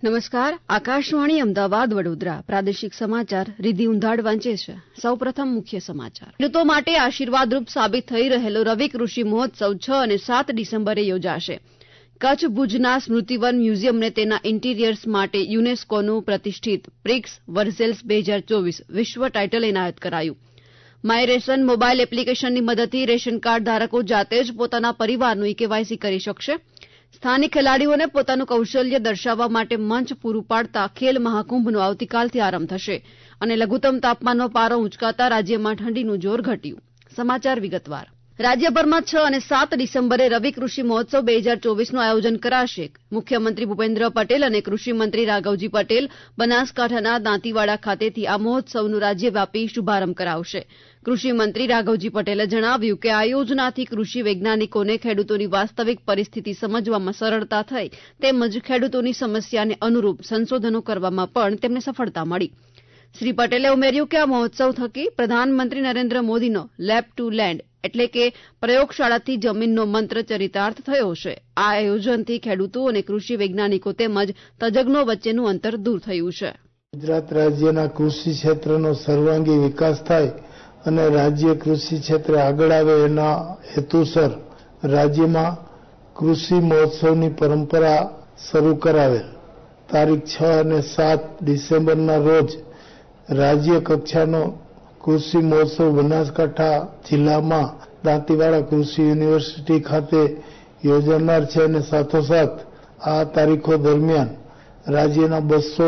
નમસ્કાર. આકાશવાણી અમદાવાદ વડોદરા પ્રાદેશિક સમાચાર રિધિ ઉંધાડ વાંચે છે. સૌપ્રથમ મુખ્ય સમાચાર. ખેડૂતો માટે આશીર્વાદરૂપ સાબિત થઈ રહેલો રવિ કૃષિ મહોત્સવ 6 અને 7 ડિસેમ્બરે યોજાશે. કચ્છ ભુજના સ્મૃતિવન મ્યુઝિયમને તેના ઇન્ટિરિયર્સ માટે યુનેસ્કોનું પ્રતિષ્ઠિત પ્રિક્સ વર્સેલ્સ 2024 વિશ્વ ટાઇટલ એનાયત કરાયું. માય રેશન મોબાઈલ એપ્લિકેશનની મદદથી રેશન કાર્ડ ધારકો જાતે જ પોતાના પરિવારનું ઈ-કેવાયસી કરી શકશે. સ્થાનિક ખેલાડીઓને પોતાનું કૌશલ્ય દર્શાવવા માટે મંચ પૂરું પાડતા ખેલ મહાકુંભનો આવતીકાલથી આરંભ થશે અને લઘુત્તમ તાપમાનનો પારો ઉંચકાતા રાજ્યમાં ઠંડીનું જોર ઘટ્યું. સમાચાર વિગતવાર. રાજ્યભરમાં 6 અને 7 ડિસેમ્બરે રવિ કૃષિ મહોત્સવ 2024નું આયોજન કરાશે. મુખ્યમંત્રી ભૂપેન્દ્ર પટેલ અને કૃષિમંત્રી રાઘવજી પટેલ બનાસકાંઠાના દાંતીવાડા ખાતેથી આ મહોત્સવનું રાજ્યવ્યાપી શુભારંભ કરાવશે. કૃષિમંત્રી રાઘવજી પટેલે જણાવ્યું કે આ યોજનાથી કૃષિ વૈજ્ઞાનિકોને ખેડૂતોની વાસ્તવિક પરિસ્થિતિ સમજવામાં સરળતા થઈ તેમજ ખેડૂતોની સમસ્યાને અનુરૂપ સંશોધનો કરવામાં પણ તેમને સફળતા મળી. શ્રી પટેલે ઉમેર્યું કે આ મહોત્સવ થકી પ્રધાનમંત્રી નરેન્દ્ર મોદીનો લેબ ટુ લેન્ડ એટલે કે પ્રયોગશાળાથી જમીનનો મંત્ર ચરિતાર્થ થયો છે. આ આયોજનથી ખેડૂતો અને કૃષિ વૈજ્ઞાનિકો તેમજ તજજ્ઞો વચ્ચેનું અંતર દૂર થયું છે. ગુજરાત રાજ્યના કૃષિ ક્ષેત્રનો સર્વાંગી વિકાસ થાય અને રાજ્ય કૃષિ ક્ષેત્રે આગળ આવે એના હેતુસર રાજ્યમાં કૃષિ મહોત્સવની પરંપરા શરૂ કરાવેલ. તારીખ 6 અને 7 ડિસેમ્બરના રોજ રાજ્ય કક્ષાનો કૃષિ મહોત્સવ બનાસકાંઠા જિલ્લામાં દાંતીવાડા કૃષિ યુનિવર્સિટી ખાતે યોજાનાર છે અને સાથોસાથ આ તારીખો દરમિયાન રાજ્યના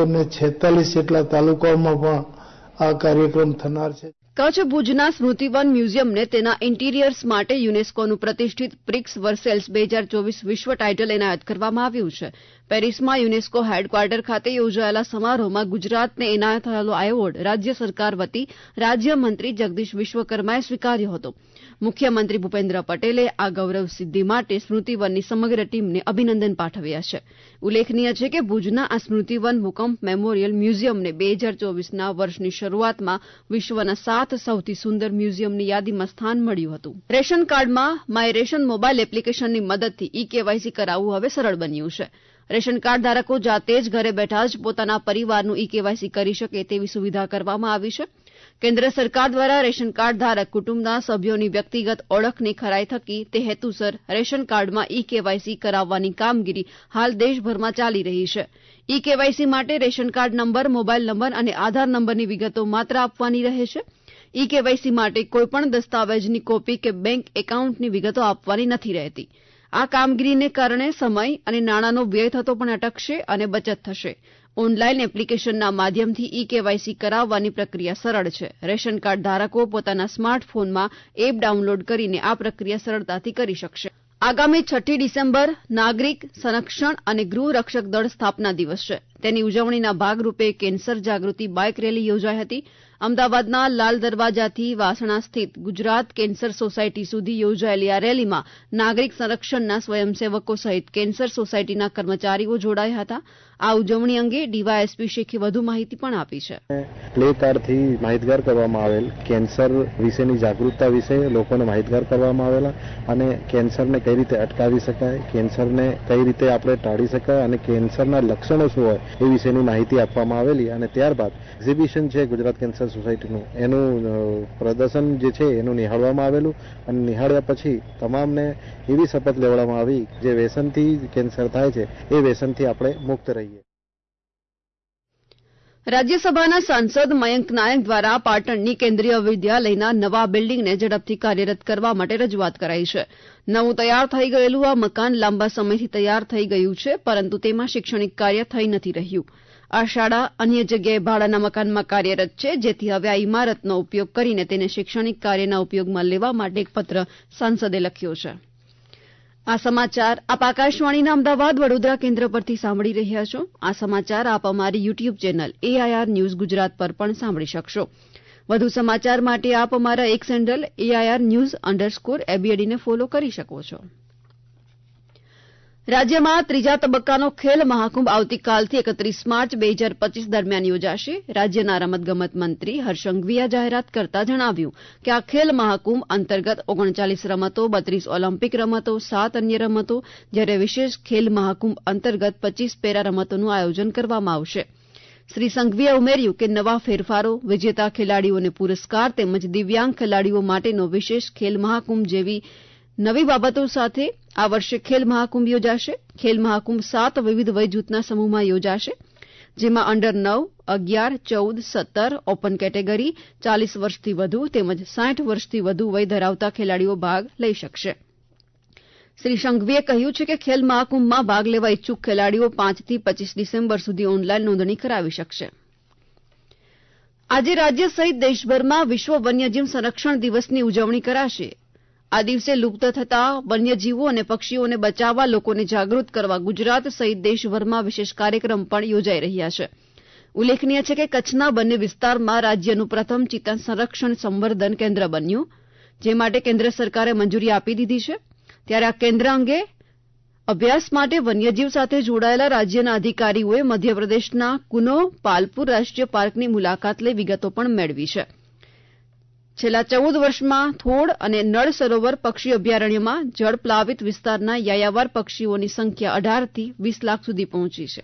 246 જેટલા તાલુકાઓમાં પણ આ કાર્યક્રમ થનાર છે. કચ્છ ભુજના સ્મૃતિવન મ્યુઝિયમને તેના ઇન્ટિરિયર્સ માટે યુનેસ્કોનું પ્રતિષ્ઠિત પ્રિક્સ વર્સેલ્સ 2024 વિશ્વ ટાઇટલ એનાયત કરવામાં આવ્યું છે. પેરિસમાં યુનેસ્કો હેડક્વાર્ટર ખાતે યોજાયેલા સમારોહમાં ગુજરાતને એનાયત થયેલો આ એવોર્ડ રાજ્ય સરકાર વતી રાજ્યમંત્રી જગદીશ વિશ્વકર્માએ સ્વીકાર્યો હતો. મુખ્યમંત્રી ભૂપેન્દ્ર પટેલે આ ગૌરવ સિદ્ધિ માટે સ્મૃતિવનની સમગ્ર ટીમને અભિનંદન પાઠવ્યા છે. ઉલ્લેખનીય છે કે ભુજના આ સ્મૃતિવન ભૂકંપ મેમોરિયલ મ્યુઝિયમને 2024ના વર્ષની શરૂઆતમાં વિશ્વના 7 સૌથી સુંદર મ્યુઝિયમની યાદીમાં સ્થાન મળ્યું હતું. રેશન કાર્ડમાં માય રેશન મોબાઈલ એપ્લિકેશનની મદદથી ઈ-કેવાયસી કરાવવું હવે સરળ બન્યું છે. રેશન કાર્ડ ધારકો જાતે જ ઘરે બેઠા જ પોતાના પરિવારનું ઈ-કેવાયસી કરી શકે તેવી સુવિધા કરવામાં આવી છે. કેન્દ્ર સરકાર દ્વારા રેશન કાર્ડ ધારક કુટુંબના સભ્યોની વ્યક્તિગત ઓળખની ખરાઈ થકી તે હેતુસર રેશન કાર્ડમાં ઈ-કેવાયસી કરાવવાની કામગીરી હાલ દેશભરમાં ચાલી રહી છે. ઈ-કેવાયસી માટે ration card number, mobile number અને આધાર નંબરની વિગતો માત્ર આપવાની રહે છે. ઈ-કેવાયસી માટે કોઈપણ દસ્તાવેજની કોપી કે બેંક એકાઉન્ટની વિગતો આપવાની નથી રહેતી. આ કામગીરીને કારણે સમય અને નાણાંનો વ્યય થતો પણ અટકશે અને બચત થશે. ઓનલાઈન એપ્લિકેશનના માધ્યમથી ઈ-કેવાયસી કરાવવાની પ્રક્રિયા સરળ છે. રેશન કાર્ડ ધારકો પોતાના સ્માર્ટફોનમાં એપ ડાઉનલોડ કરીને આ પ્રક્રિયા સરળતાથી કરી શકશે. આગામી 6 ડિસેમ્બર નાગરિક સંરક્ષણ અને ગૃહ રક્ષક દળ સ્થાપના દિવસ છે. તેની ઉજવણીના ભાગરૂપે કેન્સર જાગૃતિ બાઇક રેલી યોજાઈ હતી. અમદાવાદના લાલ દરવાજાથી વાસણા સ્થિત ગુજરાત કેન્સર સોસાયટી સુધી યોજાયેલી આ રેલીમાં નાગરિક સંરક્ષણના સ્વયંસેવકો સહિત કેન્સર સોસાયટીના કર્મચારીઓ જોડાયા હતા. આ ઉજવણી અંગે ડીવાયએસપી શેખે વધુ માહિતી પણ આપી છે. પ્લે કાર્ડથી માહિતગાર કરવામાં આવેલ કેન્સર વિશેની જાગૃતતા વિશે લોકોને માહિતગાર કરવામાં આવેલા અને કેન્સરને કઈ રીતે અટકાવી શકાય, કેન્સરને કઈ રીતે આપણે ટાળી શકાય અને કેન્સરના લક્ષણો શું હોય એ વિશેની માહિતી આપવામાં આવેલી. અને ત્યારબાદ એક્ઝિબિશન છે ગુજરાત કેન્સર સોસાયટીનું, એનું પ્રદર્શન જે છે એનું નિહાળવામાં આવેલું અને નિહાળ્યા પછી તમામને એવી શપથ લેવડાવવામાં આવી જે વ્યસનથી કેન્સર થાય છે એ વ્યસનથી આપણે મુક્ત રહીએ. રાજ્યસભાના સાંસદ મયંક નાયક દ્વારા પાટણની કેન્દ્રીય વિદ્યાલયના નવા બિલ્ડિંગને ઝડપથી કાર્યરત કરવા માટે રજૂઆત કરાઈ છે. નવું તૈયાર થઈ ગયેલું આ મકાન લાંબા સમયથી તૈયાર થઈ ગયું છે, પરંતુ તેમાં શૈક્ષણિક કાર્ય થઈ નથી રહ્યું. આ શાળા અન્ય જગ્યાએ ભાડાના મકાનમાં કાર્યરત છે, જેથી હવે આ ઇમારતનો ઉપયોગ કરીને તેને શૈક્ષણિક કાર્યના ઉપયોગમાં લેવા માટે એક પત્ર સાંસદે લખ્યો છે. આ સમાચાર આપ આકાશવાણીના અમદાવાદ વડોદરા કેન્દ્ર પરથી સાંભળી રહ્યા છો. આ સમાચાર આપ અમારી YouTube channel AIR news Gujarat પર પણ સાંભળી શકશો. વધુ સમાચાર માટે આપ અમારા એક્સ હેન્ડલ AIR News_ABAD ને ફોલો કરી શકો છો. રાજ્યમાં ત્રીજા તબક્કાનો ખેલ મહાકુંભ આવતીકાલથી 31 માર્ચ 2025 દરમિયાન યોજાશે. રાજ્યના રમતગમત મંત્રી હર્ષ સંઘવીએ જાહેરાત કરતા જણાવ્યું કે આ ખેલ મહાકુંભ અંતર્ગત 39 રમતો, 32 ઓલિમ્પિક રમતો, 7 અન્ય રમતો, જ્યારે વિશેષ ખેલ મહાકુંભ અંતર્ગત 25 પેરા રમતોનું આયોજન કરવામાં આવશે. શ્રી સંઘવીએ ઉમેર્યું કે નવા ફેરફારો, વિજેતા ખેલાડીઓને પુરસ્કાર તેમજ દિવ્યાંગ ખેલાડીઓ માટેનો વિશેષ ખેલ મહાકુંભ જેવી નવી બાબતો સાથે આ વર્ષે ખેલ મહાકુંભ યોજાશે. ખેલ મહાકુંભ 7 વિવિધ વય જૂથના સમૂહમાં યોજાશે, જેમાં અંડર 9, 11, 14, 17 ઓપન કેટેગરી, 40 વર્ષથી વધુ તેમજ 60 વર્ષથી વધુ વય ધરાવતા ખેલાડીઓ ભાગ લઈ શકશે. શ્રી સંઘવીએ કહ્યું છે કે ખેલ મહાકુંભમાં ભાગ લેવા ઇચ્છુક ખેલાડીઓ 5 થી 25 ડિસેમ્બર સુધી ઓનલાઈન નોંધણી કરાવી શકશે. આજે રાજ્ય સહિત દેશભરમાં વિશ્વ વન્યજીવ સંરક્ષણ દિવસની ઉજવણી કરાશે. આ દિવસે લુપ્ત થતા વન્યજીવો અને પક્ષીઓને બચાવવા લોકોને જાગૃત કરવા ગુજરાત સહિત દેશભરમાં વિશેષ કાર્યક્રમ પણ યોજાઈ રહ્યા છે. ઉલ્લેખનીય છે કે કચ્છના બંને વિસ્તારમાં રાજ્યનું પ્રથમ ચિત્તા સંરક્ષણ સંવર્ધન કેન્દ્ર બન્યું, જે માટે કેન્દ્ર સરકારે મંજૂરી આપી દીધી છે. ત્યારે આ કેન્દ્ર અંગે અભ્યાસ માટે વન્યજીવ સાથે જોડાયેલા રાજ્યના અધિકારીઓએ મધ્યપ્રદેશના કુનો પાલપુર રાષ્ટ્રીય પાર્કની મુલાકાત લઈ વિગતો પણ મેળવી છે. છેલ્લા 14 વર્ષમાં થોડ અને નળ સરોવર પક્ષી અભયારણ્યમાં જળપ્લાવિત વિસ્તારના યાયાવર પક્ષીઓની સંખ્યા 18 થી 20 લાખ સુધી પહોંચી છે.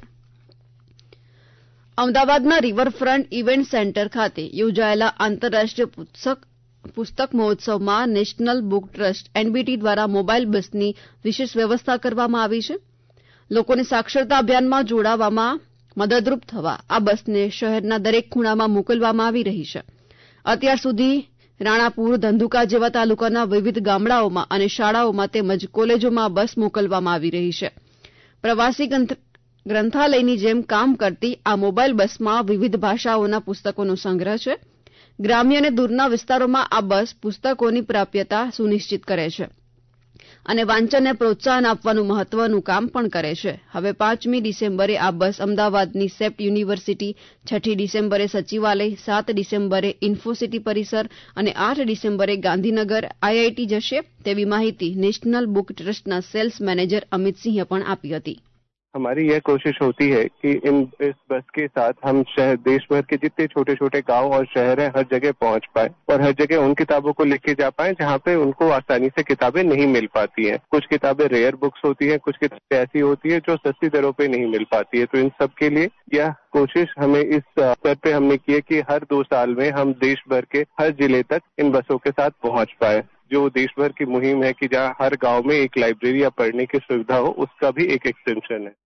અમદાવાદના રિવરફ્રન્ટ ઇવેન્ટ સેન્ટર ખાતે યોજાયેલા આંતરરાષ્ટ્રીય પુસ્તક મહોત્સવમાં નેશનલ બુક ટ્રસ્ટ એનબીટી દ્વારા મોબાઈલ બસની વિશેષ વ્યવસ્થા કરવામાં આવી છે. લોકોને સાક્ષરતા અભિયાનમાં જોડાવામાં મદદરૂપ થવા આ બસને શહેરના દરેક ખૂણામાં મોકલવામાં આવી રહી છે. અત્યાર સુધી રાણાપુર, ધંધુકા જેવા તાલુકાના વિવિધ ગામડાઓમાં અને શાળાઓમાં તેમજ કોલેજોમાં બસ મોકલવામાં આવી રહી છે. પ્રવાસી ગ્રંથાલયની જેમ કામ કરતી આ મોબાઈલ બસમાં વિવિધ ભાષાઓના પુસ્તકોનો સંગ્રહ છે. ગ્રામ્ય અને દૂરના વિસ્તારોમાં આ બસ પુસ્તકોની પ્રાપ્યતા સુનિશ્ચિત કરે છે અને વાંચનને પ્રોત્સાહન આપવાનું મહત્વનું કામ પણ કરે છે. હવે 5મી ડિસેમ્બરે આ બસ અમદાવાદની સેપ્ટ યુનિવર્સિટી, 6ઠી ડિસેમ્બરે સચિવાલય, 7 ડિસેમ્બરે ઇન્ફોસિટી પરિસર અને 8 ડિસેમ્બરે ગાંધીનગર આઈઆઈટી જશે તેવી માહિતી નેશનલ बुक ट्रस्ट ना सेल्स मैनेजर अमित सिंह पण आपी हती। हमारी यह कोशिश होती है कि इस बस के साथ हम देश भर के जितने छोटे छोटे गांव और शहर हैं हर जगह पहुंच पाए और हर जगह उन किताबों को लेके जा पाए जहां पे उनको आसानी से किताबें नहीं मिल पाती हैं। कुछ किताबें रेयर बुक्स होती हैं, कुछ किताबें ऐसी होती है जो सस्ती दरों पे नहीं मिल पाती है। तो इन सब के लिए यह कोशिश हमें इस स्तर पे हमने की है कि हर 2 साल में हम देश भर के हर जिले तक इन बसों के साथ पहुंच पाए। जो देश भर की मुहिम है कि जहां हर गांव में एक लाइब्रेरी या पढ़ने की सुविधा हो, उसका भी एक एक्सटेंशन है।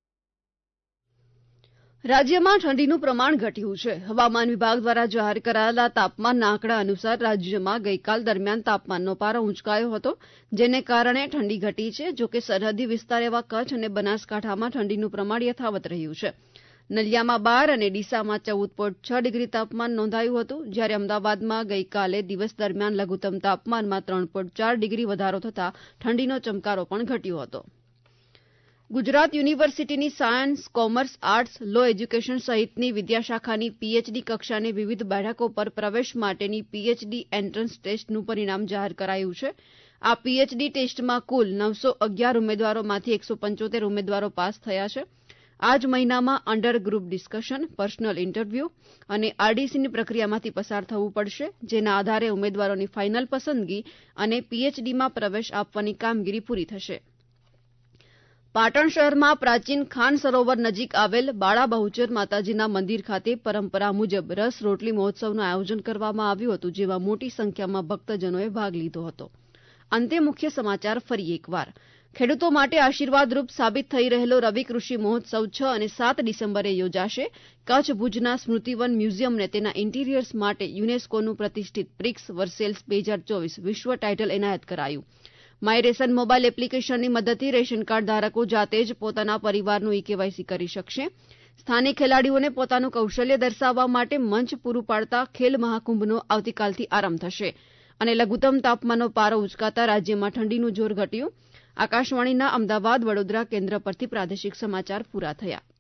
રાજ્યમાં ઠંડીનું પ્રમાણ ઘટ્યું છે। હવામાન વિભાગ દ્વારા જાહેર કરાયેલા તાપમાનના આંકડા અનુસાર રાજ્યમાં ગઈકાલ દરમિયાન તાપમાનનો પારો ઊંચકાયો હતો, જેને કારણે ઠંડી ઘટી છે। જોકે સરહદી વિસ્તાર એવા કચ્છ અને બનાસકાંઠામાં ઠંડીનું પ્રમાણ યથાવત રહ્યું છે। નલિયામાં 12 અને ડીસામાં 14.6 ડિગ્રી તાપમાન નોંધાયું હતું, જ્યારે અમદાવાદમાં ગઈકાલે દિવસ દરમિયાન લઘુત્તમ તાપમાનમાં 3.4 ડિગ્રી વધારો થતાં ઠંડીનો ચમકારો પણ ઘટ્યો હતો। ગુજરાત યુનિવર્સિટીની science, commerce, arts, law education સહિતની વિદ્યાશાખાની પીએચડી કક્ષાની વિવિધ બેઠકો પર પ્રવેશ માટેની પીએચડી એન્ટ્રન્સ ટેસ્ટનું પરિણામ જાહેર કરાયું છે। આ પીએચડી ટેસ્ટમાં કુલ 911 ઉમેદવારોમાંથી 175 ઉમેદવારો પાસ થયા છે। આ જ મહિનામાં under group discussion, personal interview અને આરડીસીની પ્રક્રિયામાંથી પસાર થવું પડશે, જેના આધારે ઉમેદવારોની ફાઇનલ પસંદગી અને પીએચડીમાં પ્રવેશ આપવાની કામગીરી પૂરી થશે। પાટણ શહેરમાં પ્રાચીન ખાન સરોવર નજીક આવેલ બાળા બહુચર માતાજીના મંદિર ખાતે પરંપરા મુજબ રસ રોટલી મહોત્સવનું આયોજન કરવામાં આવ્યું હતું, જેમાં મોટી સંખ્યામાં ભક્તજનોએ ભાગ લીધો હતો। અંતે મુખ્ય સમાચાર ફરી એકવાર। ખેડૂતો માટે આશીર્વાદરૂપ સાબિત થઈ રહેલો રવિ કૃષિ મહોત્સવ 6 અને 7 ડિસેમ્બરે યોજાશે। કચ્છ ભુજના સ્મૃતિવન મ્યુઝિયમને તેના ઇન્ટિરિયર્સ માટે યુનેસ્કોનું પ્રતિષ્ઠિત પ્રિક્સ વર્સેલ્સ 2024 વિશ્વ ટાઇટલ એનાયત કરાયું। માય રેશન મોબાઈલ એપ્લિકેશનની મદદથી રેશન કાર્ડ ધારકો જાતે જ પોતાના પરિવારનું ઈ-કેવાયસી કરી શકશે। સ્થાનિક ખેલાડીઓને પોતાનું કૌશલ્ય દર્શાવવા માટે મંચ પૂરું પાડતા ખેલ મહાકુંભનો આવતીકાલથી આરંભ થશે અને લઘુત્તમ તાપમાનનો પારો ઉંચકાતા રાજ્યમાં ઠંડીનું જોર ઘટ્યું। આકાશવાણીના અમદાવાદ, વડોદરા કેન્દ્ર પરથી પ્રાદેશિક સમાચાર પૂરા થયા।